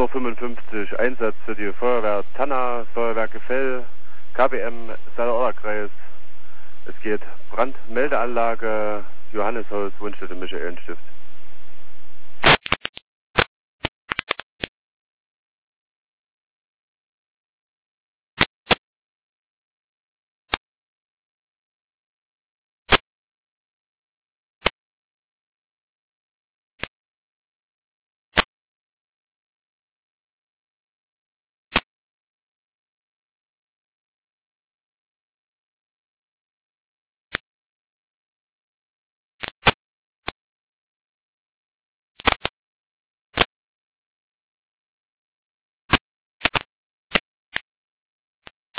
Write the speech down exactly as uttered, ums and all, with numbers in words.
Uhr fünfundfünfzig Einsatz für die Feuerwehr Tanna, Feuerwehr Gefell, K B M Saale-Orla-Kreis. Es geht Brandmeldeanlage, Johanneshaus, Wohnstätte Michaelenstift.